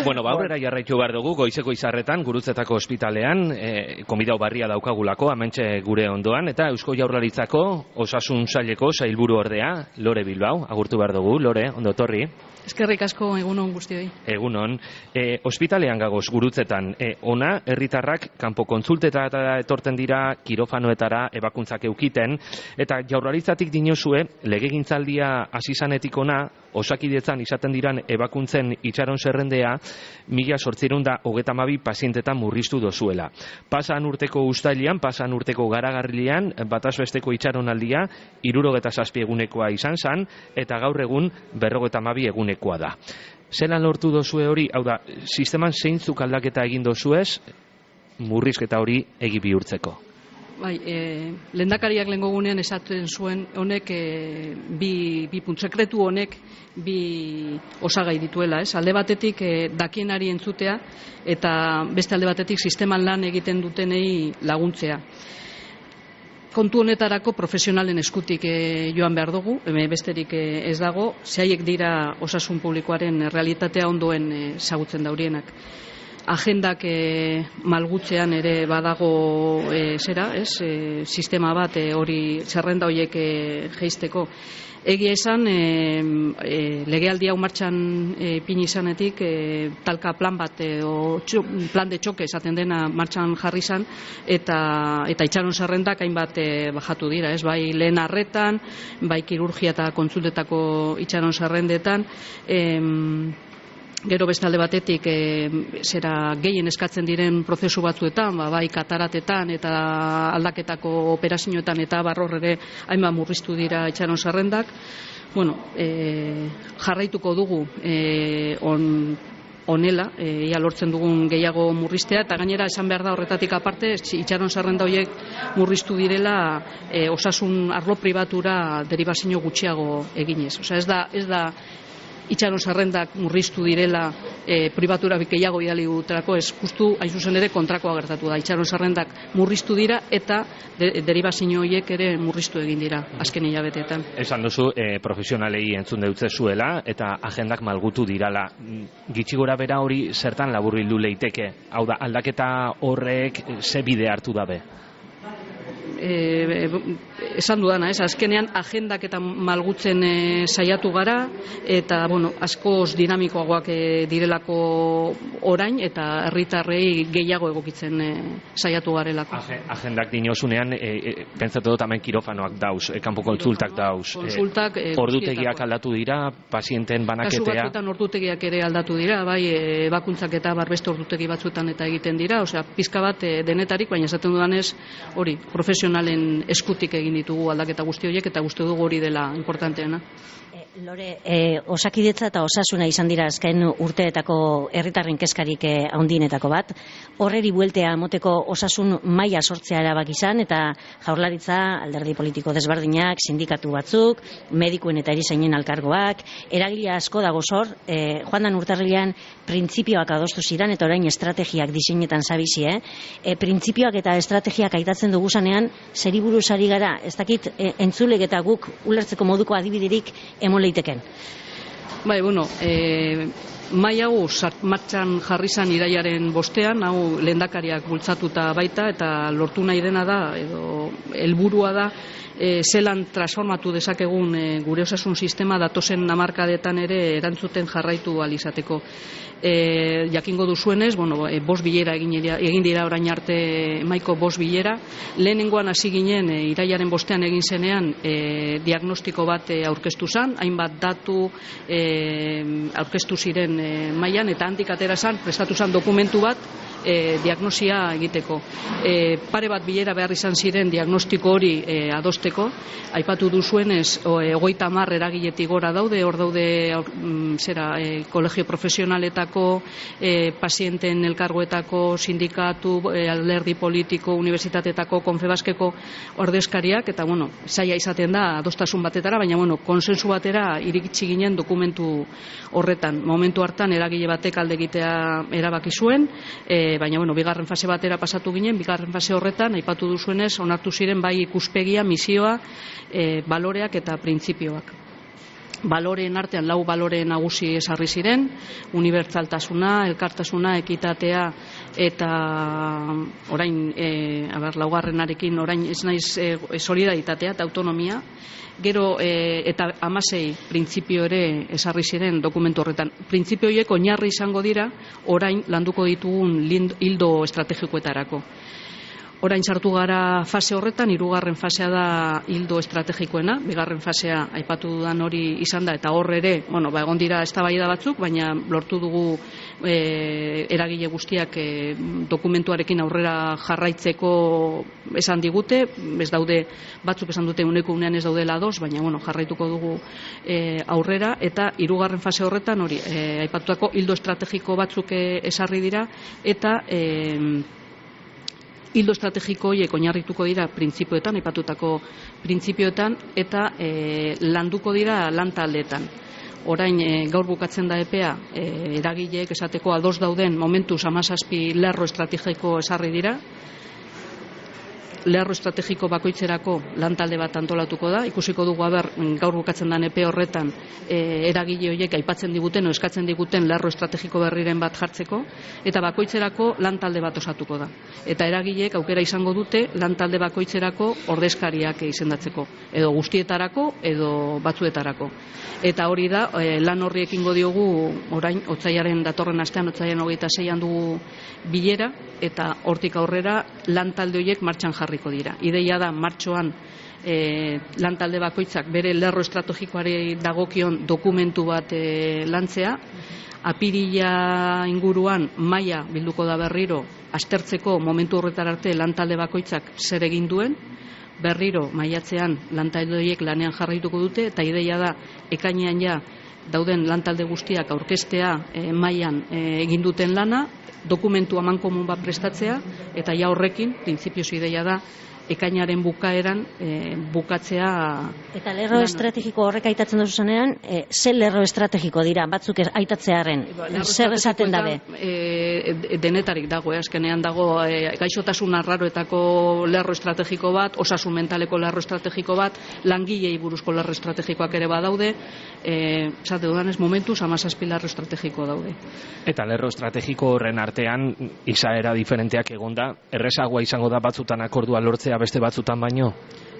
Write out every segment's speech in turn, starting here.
Bueno, aurrera jarraitu behar dugu, goizeko izarretan, Gurutzetako ospitalean, konbidau barria daukagulako, hementxe gure ondoan, eta Eusko Jaurlaritzako osasun saileko sailburu ordea, Lore Bilbao, agurtu behar dugu. Lore, ondo etorri. Eskerrik asko, egunon guztioi. Egunon. Ospitalean gagoz Gurutzetan, ona herritarrak kanpo kontsultetara etorten dira, kirofanoetara ebakuntzak eukiten, eta Jaurlaritzatik dinozue, legegintzaldia hasi zanetik ona, Osakidetzan izaten diran ebakuntzen itxaron zerrendea 1832 pazientetan murriztu dozuela. Pasan urteko uztailean, pasan urteko garagarrilean, batazbesteko itxaronaldia 67 egunekoa izan zen, eta gaur egun 52 egunekoa da. Zelan lortu dozue hori, hau da, sisteman zeintzuk aldaketa egin dozuez, murrizketa hori egi bihurtzeko? Bai, lehendakariak lehengo gunean esaten zuen honek, bi punt sekretu honek bi osagai dituela, ez? Alde batetik dakienari entzutea eta beste alde batetik sisteman lan egiten dutenei laguntzea. Kontu honetarako profesionalen eskutik joan behar dugu, besterik ez dago, zehaiek dira osasun publikoaren realitatea ondoen ezagutzen daurienak. Agendak malgutzean ere badago sistema bat hori zerrenda horiek jeisteko. Egia esan, legealdi hau martxan ipini izanetik, talka plan bat, plan de txoke esaten dena martxan jarri izan, eta itxaron zerrendak hainbat bajatu dira, ez? Bai lehen arretan, bai kirurgia eta kontsultetako itxaron zerrendetan, gero beste alde batetik gehien eskatzen diren prozesu batzuetan, bai kataratetan eta aldaketako operazioetan eta barror ere hainbat murriztu dira itxaron zerrendak. Bueno, jarraituko dugu honela, ia lortzen dugun gehiago murriztea, eta gainera esan behar da horretatik aparte, itxaron zerrenda horiek murriztu direla osasun arlo pribatura deribazio gutxiago eginez. Osea, ez da itxaron zerrendak murriztu direla pribatura gehiago bidali dutelako, ez justu hain zuzen ere kontrakoa gertatu da. Itxaron zerrendak murriztu dira eta deribazio horiek ere murriztu egin dira azken hilabeteetan. Esan duzu profesionalei entzun deutze zuela eta agendak malgutu dirala. Gitxi gora bera hori zertan laburbildu leiteke? Hau da, aldaketa horrek ze bide hartu dabe? Esan dudana, azkenean agendak eta malgutzen saiatu gara, eta askoz dinamikoagoak direlako orain, eta herritarrei gehiago egokitzen saiatu garelako. Agendak dinozunean, pentsatu dut hemen kirofanoak dauz, kanpo kontsultak dauz. Ordutegiak aldatu dira, pazienten banaketea. Kasu batzuetan ordutegiak ere aldatu dira, bai bakuntzak eta barbeste ordutegi batzuetan eta egiten dira, osea, pizka bat denetarik, baina esaten dudanez, hori, profesionalen eskutik egin ditugu aldaketa guzti horiek, eta uste dugu hori dela importanteena. Lore, Osakidetza eta osasuna izan dira azken urteetako herritarren kezkarik handienetako bat. Horreri bueltea moteko osasun maila sortzea erabaki izan, eta Jaurlaritza, alderdi politiko desberdinak, sindikatu batzuk, medikuen eta erizainen alkargoak, eragile asko dago zor, joan dan urtarrilean printzipioak adostu ziren, eta orain estrategiak diseinetan zabizi, printzipioak eta estrategiak aitatzen dugu zanean, zeri buruz ari gara, ez dakit entzulek eta guk ulertzeko moduko adibiderik emoleiteken. Bai, mai hau martxan jarri zan irailaren 5, hau lehendakariak bultzatuta baita, eta lortu nahi dena da, edo helburua da, zelan transformatu dezakegun gure osasun sistema datozen hamarkadetan ere erantzuten jarraitu ahal izateko. Jakingo duzuenez, 5 bilera egin dira orain arte, maiko 5 bilera. Lehenengoan hasi ginen irailaren 5 egin zenean diagnostiko bat aurkeztu zen, hainbat datu aurkeztu ziren mailan, eta handik atera zen, prestatu zen dokumentu bat diagnosia egiteko. Pare bat bilera behar izan ziren diagnostiko hori adosteko. Aipatu duzuenez, 30 eragiletik gora daude, hor daude kolegio profesionaletako, pazienten elkargoetako, sindikatu, alderdi politiko, unibertsitateetako, Konfebaskeko ordezkariak, eta zaila izaten da adostasun batetara, baina konsensu batera iritsi ginen dokumentu horretan. Momentu hartan eragile batek alde egitea erabaki zuen, baina bigarren fase batera pasatu ginen, bigarren fase horretan, aipatu duzuenez, onartu ziren bai ikuspegia, misioa, baloreak eta printzipioak. baloreen artean 4 balore nagusi ezarri ziren: unibertsaltasuna, elkartasuna, ekitatea eta orain laugarrenarekin orain ez naiz solidaritatea eta autonomia. Gero eta 16 printzipio ere ezarri ziren dokumentu horretan. Printzipio horiek oinarri izango dira orain landuko ditugun ildo estrategikoetarako. Orain sartu gara fase horretan, 3. fasea da ildo estrategikoena, 2. fasea aipatu dudan hori izan da, eta hor ere, egon dira eztabaida batzuk, baina lortu dugu eragile guztiak dokumentuarekin aurrera jarraitzeko esan digute, ez daude, batzuk esan dute uneko unean ez daudela ados, baina jarraituko dugu aurrera, eta 3. fase horretan hori aipatutako ildo estrategiko batzuk ezarri dira, eta ildo estrategiko horiek oinarrituko dira printzipioetan, aipatutako printzipioetan, eta landuko dira lantaldeetan. Orain gaur bukatzen da epea, eragileek esateko ados dauden momentuz 17 lerro estrategiko ezarri dira. Lerro estrategiko bakoitzerako lantalde bat antolatuko da. Ikusiko dugu gaur bukatzen den epe horretan eragile horiek aipatzen diguten o eskatzen diguten lerro estrategiko berriren bat jartzeko, eta bakoitzerako lantalde bat osatuko da. Eta eragileek aukera izango dute lantalde bakoitzerako ordezkariak izendatzeko, edo guztietarako edo batzuetarako. Eta hori da, lan horri ekingo diogu orain datorren astean, otsailaren 26an dugu bilera, eta hortik aurrera lantalde horiek martxan jarriko dira. Ideia da martxoan lantalde bakoitzak bere lerro estrategikoari dagokion dokumentu bat lantzea, apirila inguruan maila bilduko da berriro aztertzeko momentu horretar arte lantalde bakoitzak zer egin duen, berriro maiatzean lantalde horiek lanean jarraituko dute, eta ideia da ekainean ja dauden lantalde guztiak aurkeztea mailan egin duten lana, dokumentu amankomun bat prestatzea, eta ja horrekin, printzipioz ideia da, ekainaren bukaeran bukatzea. Eta lerro estrategiko horrek aitatzen duzu zenean, ze lerro estrategiko dira, batzuk aitatzearen, zer esaten dabe? Denetarik dago, azkenean dago gaixotasun arraroetako lerro estrategiko bat, osasun mentaleko lerro estrategiko bat, langilei buruzko lerro estrategikoak ere badaude, esate dudanez momentuz 17 lerro estrategiko daude. Eta lerro estrategiko horren artean izaera diferenteak egonda, errezagoa izango da batzutan akordua lortzea beste batzutan baino?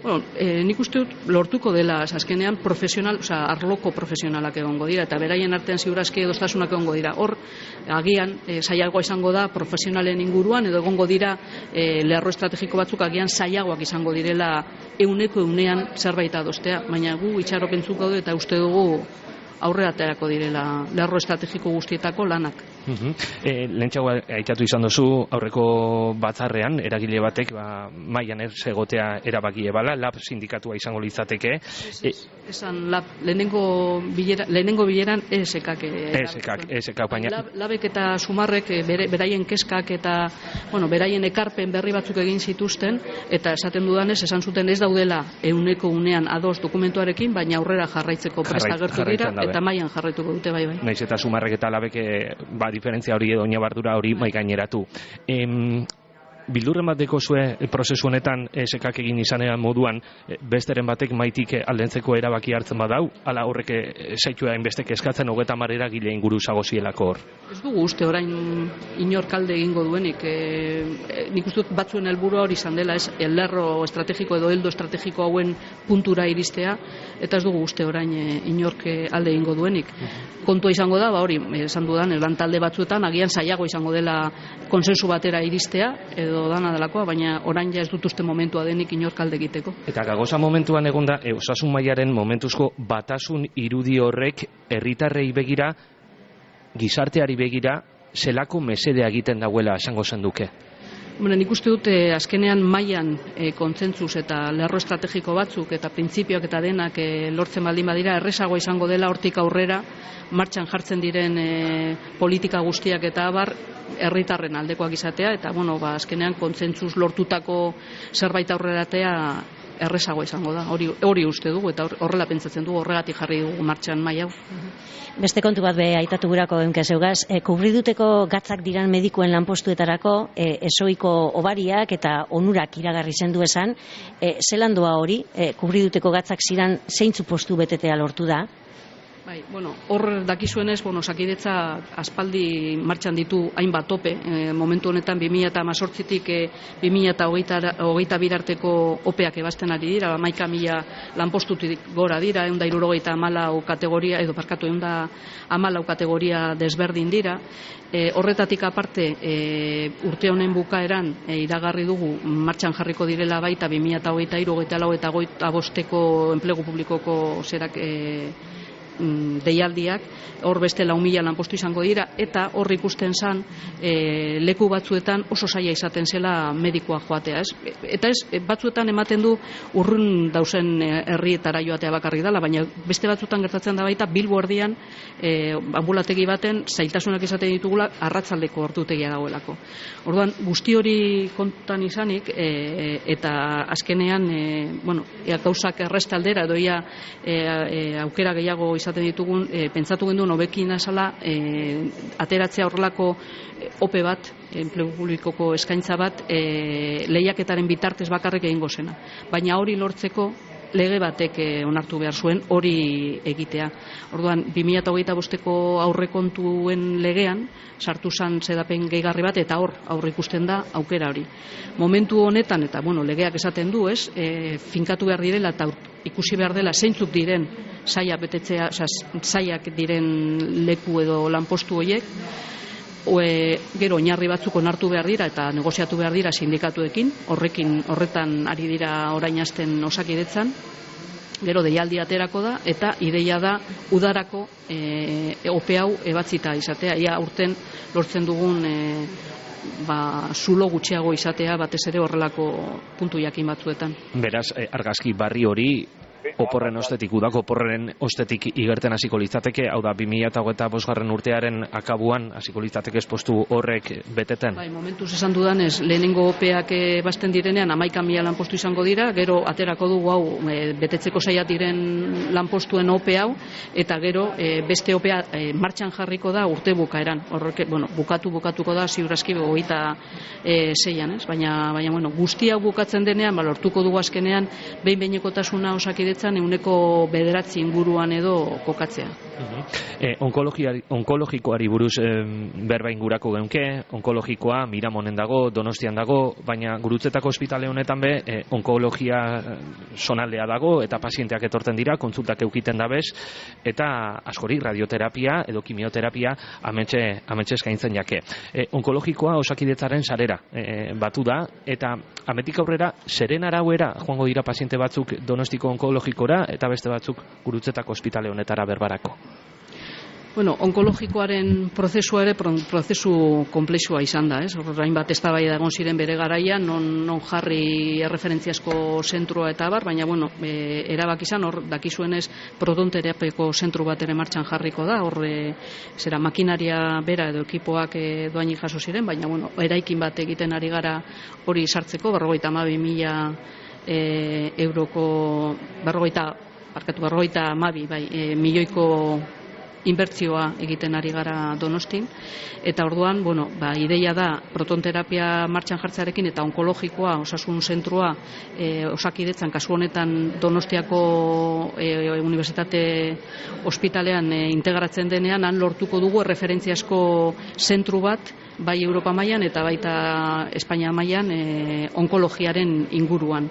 Nik uste dut lortuko dela, azkenean arloko profesionalak egongo dira, eta beraien artean ziurazki edostasunak egongo dira. Hor, agian, zailagoa izango da profesionalen inguruan, edo egongo dira lerro estrategiko batzuk agian zailagoak izango direla euneko eunean zerbait adostea, baina gu itxaropentzuk gaude eta uste dugu aurrera aterako direla lerro estrategiko guztietako lanak. Lehentxago aitatu izan duzu aurreko batzarrean, eragile batek mailan ez egotea erabaki ebala, LAB sindikatua izango litzateke. Esan LAB, lehenengo bileran ESK-ak. ESK, baina... LABek eta Sumarrek beraien keskak eta beraien ekarpen berri batzuk egin zituzten, eta esaten dudanez, esan zuten ez daudela euneko unean ados dokumentuarekin, baina aurrera jarraitzeko prest agertu dira, eta mailan jarraituko dute bai. Naiz eta Sumarrek eta LABek diferentzia hori edo oinabardura hori maigaineratu. Bildurren bat dekozue prozesu honetan ESK-ak egin izanean moduan besteren batek maitik aldentzeko erabaki hartzen badau, ala horrek zaitua inbestek eskatzen 30 eragile inguru zagozielako hor? Ez dugu uste orain inork alde egingo duenik. Nik uste dut batzuen helburua hori izan dela, ez lerro estrategiko edo heldo estrategiko hauen puntura iristea, eta ez dugu uste orain inork alde egingo duenik. Kontua izango da, hori, esan dudan, lantalde batzuetan agian zailago izango dela konsensu batera iristea, edo dana delakoa, baina orain ja ez dut uste momentua denik inork alde egiteko. Eta gagoza momentuan egonda, osasun mailaren momentuzko batasun irudi horrek herritarrei begira, gizarteari begira, zelako mesedea egiten dauela esango zenduke? Nik uste dut azkenean mailan kontsentsuz eta lerro estrategiko batzuk eta printzipioak eta denak lortzen baldin badira, errezagoa izango dela hortik aurrera martxan jartzen diren politika guztiak eta abar herritarren aldekoak izatea, eta azkenean kontsentsuz lortutako zerbait aurreratea errezagoa izango da. Hori uste dugu eta horrela pentsatzen dugu, horregatik jarri dugu martxan maila hau. Beste kontu bat aitatu gurako zeugaz, kubriduteko gatzak diran medikuen lanpostuetarako esoiko obariak eta onurak iragarri zendu esan, zelan doa hori, kubriduteko gatzak ziran zeintzu postu betetea lortu da? Bai, hor dakizuenez, Osakidetza aspaldi martxan ditu hainbat ope, momentu honetan 2018tik 2022 arteko opeak ebazten ari dira, 11.000 lanpostutik gora dira, 174 kategoria, edo parkatu 114 kategoria desberdin dira. Horretatik aparte, urte honen bukaeran iragarri dugu martxan jarriko direla baita 2023, 2024 eta 2025 enplegu publikoko deialdiak, hor beste 4.000 lanpostu izango dira, eta hor ikusten zen leku batzuetan oso zaila izaten zela medikoa joatea, ez? Eta batzuetan ematen du urrun dauzen herrietara joatea bakarrik dela, baina beste batzuetan gertatzen da baita Bilbo erdian anbulategi baten zailtasunak izaten ditugula arratsaldeko ordutegia dagoelako. Orduan, guzti hori kontutan izanik, eta azkenean, gauzak erresta aldera, edo aukera gehiago izaten ditugun, pentsatu genduen hobekien azala ateratzea horrelako ope bat, enplegu publikoko eskaintza bat, lehiaketaren bitartez bakarrik egingo zena. Baina hori lortzeko lege batek onartu behar zuen hori egitea. Orduan, 2025ko aurrekontuen legean sartu zan zedapen gehigarri bat, eta hor aurre ikusten da aukera hori. Momentu honetan, eta legeak esaten du, ez, finkatu behar direla eta ikusi behar dela zeintzuk diren zaiak diren leku edo lanpostu horiek, gero oinarri batzuk onartu behar dira eta negoziatu behar dira sindikatuekin, horretan ari dira orain hasten Osakidetzan, gero deialdi aterako da, eta ideia da udarako ope hau ebatzita izatea, ia urten lortzen dugun zulo gutxiago izatea, batez ere horrelako puntu jakin batzuetan. Beraz, argazki barri hori oporren ostetik, udako oporren ostetik igerten hasiko litzateke, hau da 2025 urtearen akabuan hasiko litzateke espostu horrek beteten? Bai, momentuz esan dudanez, lehenengo opeak basten direnean 11.000 lanpostu izango dira, gero aterako dugu hau betetzeko zaila diren lanpostuen ope hau, eta gero beste opea martxan jarriko da urte bukaeran. Horrek, bukatuko da ziurazki 26an, ez? Baina guztia bukatzen denean, lortuko dugu azkenean behin-behinekotasuna Osakidetzan 9% inguruan edo kokatzea. Onkologikoari buruz berba ingurako geunke, onkologikoa Miramonen dago, Donostian dago, baina Gurutzetako ospitale honetan onkologia zonaldea dago, eta pazienteak etortzen dira, kontsultak eukiten dabez, eta askori radioterapia edo kimioterapia ametxe eskaintzen jake. Onkologikoa Osakidetzaren sarera batu da, eta ametik aurrera zeren arauera joango dira paziente batzuk Donostiko onkologikora eta beste batzuk Gurutzetako ospitale honetara berbarako. Onkologikoaren prozesua ere prozesu konplexua izan da, ez? Horrein bat eztabaida egon ziren bere garaian, non jarri erreferentziazko zentrua eta bar, baina erabaki izan, hor dakizuenez protonterapiako zentru bat ere martxan jarriko da, hor makinaria bera edo ekipoak doainik jaso ziren, baina eraikin bat egiten ari gara hori sartzeko, 52.000 euroko, 52 milioiko inbertzioa egiten ari gara Donostin, eta orduan, ideia da protonterapia martxan jartzearekin eta onkologikoa, osasun zentrua Osakidetzan, kasu honetan Donostiako Unibertsitate Ospitalean integratzen denean, han lortuko dugu erreferentziazko zentru bat, bai Europa mailan eta baita Espainia mailan onkologiaren inguruan.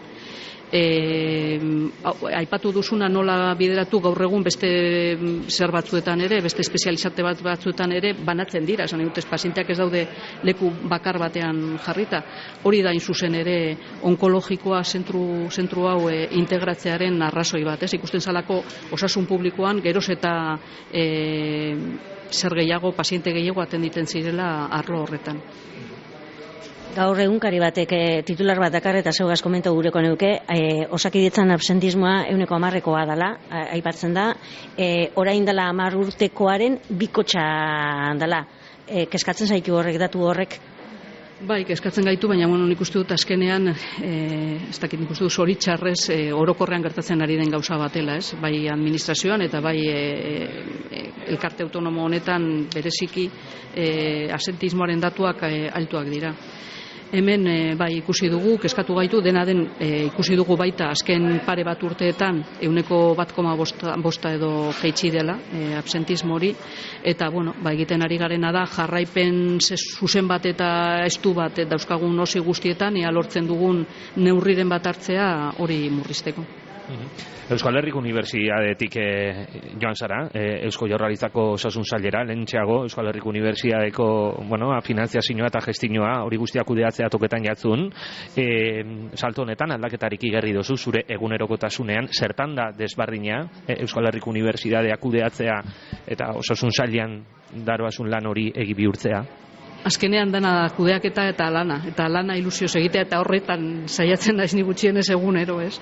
Aipatu duzuna nola bideratu gaur egun beste zer batzuetan ere, beste espezializate batzuetan ere banatzen dira, esan dut pazienteak ez daude leku bakar batean jarrita. Hori da zuzen ere onkologikoa zentru hau integratzearen arrazoi bat, ez? Ikusten zalako osasun publikoan geroz eta zer gehiago, paziente gehiago atenditen zirela arlo horretan. Gaur egunkari batek titular bat dakar eta zeugaz komento gureko neuke, Osakidetzan absentismoa 10%koa dela, aipatzen da, orain dela 10 urtekoaren bikotxa dela. Kezkatzen zaitu horrek, datu horrek? Bai, kezkatzen gaitu, baina nik uste dut azkenean, ez dakit nik uste dut zoritxarrez orokorrean gertatzen ari den gauza batela, ez? Bai administrazioan eta bai elkarte autonomo honetan bereziki absentismoaren datuak altuak dira. Hemen bai ikusi dugu, kezkatu gaitu, dena den ikusi dugu baita azken pare bat urteetan 1,5 edo jaitsi dela absentismo hori, eta egiten ari garena da jarraipen zuzen bat eta estu bat dauzkagun osi guztietan, ea lortzen dugun neurriren bat hartzea hori murrizteko. Euskal Herriko Unibertsitatetik joan zara, Eusko Jaurlaritzako Osasun Sailera, lehentxeago Euskal Herriko Unibertsitateko finanziazioa eta gestinoa hori guztiak kudeatzea toketan jatzun. Salto honetan aldaketarik igerri dozu zure egunerokotasunean, zertan da desbardina Euskal Herriko Unibertsitatea kudeatzea eta Osasun Sailean daroasun lan hori egi bihurtzea? Azkenean dana kudeaketa eta lana ilusioz egitea, eta horretan saiatzen naiz ni gutxienez egunero, ez?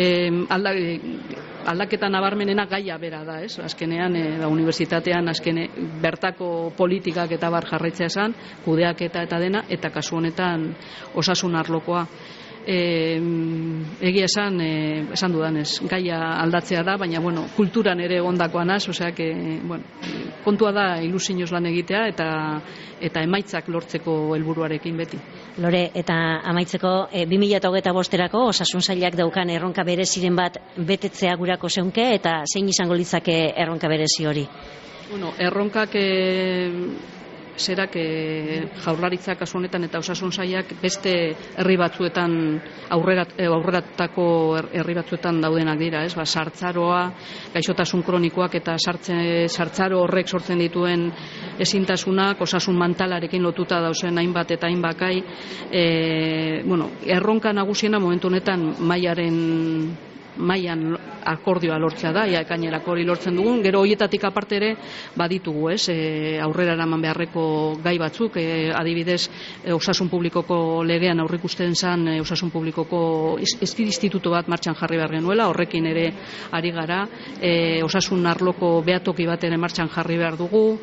Aldaketa nabarmenena gaia bera da, ez? Azkenean unibertsitatean bertako politikak eta bar jarraitzea esan, kudeaketa eta dena, eta kasu honetan osasun arlokoa. Egia esan dudanez, gaia aldatzea da, baina kulturan ere egondakoa naz, osea kontua da ilusioz lan egitea eta emaitzak lortzeko helburuarekin beti. Lore, eta amaitzeko 2025erako Osasun Sailak daukan erronka bereziren bat betetzea gurako zeunke, eta zein izango litzake erronka berezi hori? Erronkak zerak Jaurlaritzak kasu honetan eta Osasun Sailak beste herri batzuetan aurreratutako herri batzuetan daudenak dira, ez? Sartzaroa, gaixotasun kronikoak eta sartzaro horrek sortzen dituen ezintasunak, osasun mentalarekin lotuta dauzen hainbat eta hainbat gai. Erronka nagusiena momentu honetan mailan akordioa lortzea da, ekainerako hori lortzen dugun, gero horietatik aparte ere baditugu, aurrera eraman beharreko gai batzuk, adibidez osasun publikoko legean aurrikusten zen osasun publikoko instituto bat martxan jarri behar genuela, horrekin ere ari gara, osasun arloko behatoki bat ere martxan jarri behar dugu,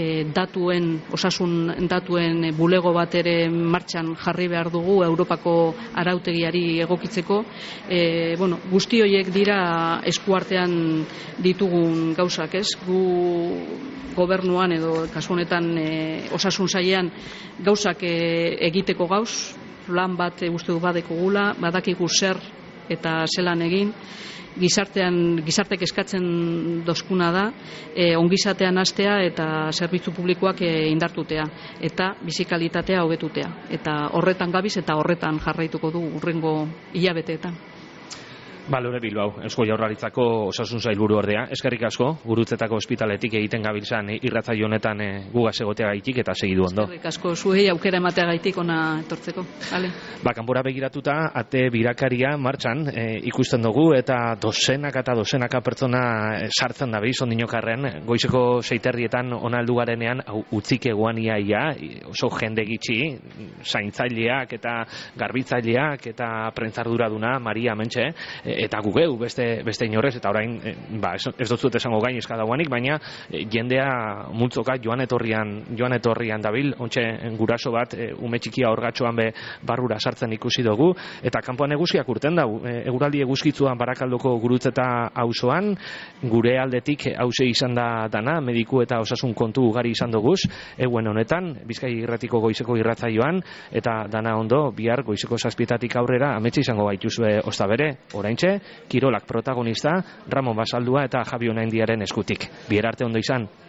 osasun datuen bulego bat ere martxan jarri behar dugu Europako arautegiari egokitzeko. Guzti horiek dira eskuartean ditugun gauzak, ez? Gu gobernuan edo kasu honetan Osasun Sailean gauzak egiteko gauz, plan bat uste du badekugula, badakigu zer eta zelan egin, gizartek eskatzen dozkuna da, ongizatean hastea eta zerbitzu publikoak indartutea, eta bizikalitatea hobetutea. Eta horretan gabiz eta horretan jarraituko du hurrengo hilabeteetan. Lore Bilbao, Eusko Jaurlaritzako Osasun Sailburu ordea, eskerrik asko, Gurutzetako ospitaletik egiten gabiltzan irratsaio honetan gugaz egoteagaitik eta segidu ondo. Eskerrik asko zuei aukera emateagaitik ona etortzeko. Kanpora begiratuta, ate birakaria martxan ikusten dugu eta dozenaka pertsona sartzen dabiz ondinokarren, goizeko 6:00 ona heldu garenean utzik egoan iaia, oso jende gitxi, zaintzaileak eta garbitzaileak eta prentzarduraduna, Maria Mentxe, eta gugeu beste inorrez, eta orain ez dut zut esango gain eskadaguanik, baina jendea multzoka joan etorrian dabil, ontxe guraso bat ume txikia orgatxoan barrura sartzen ikusi dugu, eta kanpoan eguzkiak urten dau, eguraldi eguzkitzuan Barakaldoko Gurutzeta auzoan, gure aldetik hause izan da dana, mediku eta osasun kontu ugari izan duguz, eguen honetan, Bizkai Irratiko goizeko irratzaioan, eta dana ondo, bihar goizeko 7:00 aurrera ametsi izango gaituzue ostabere, oraintxe kirolak protagonista, Ramon Basaldua eta Javi Onaindiaren eskutik. Bihar arte ondo izan.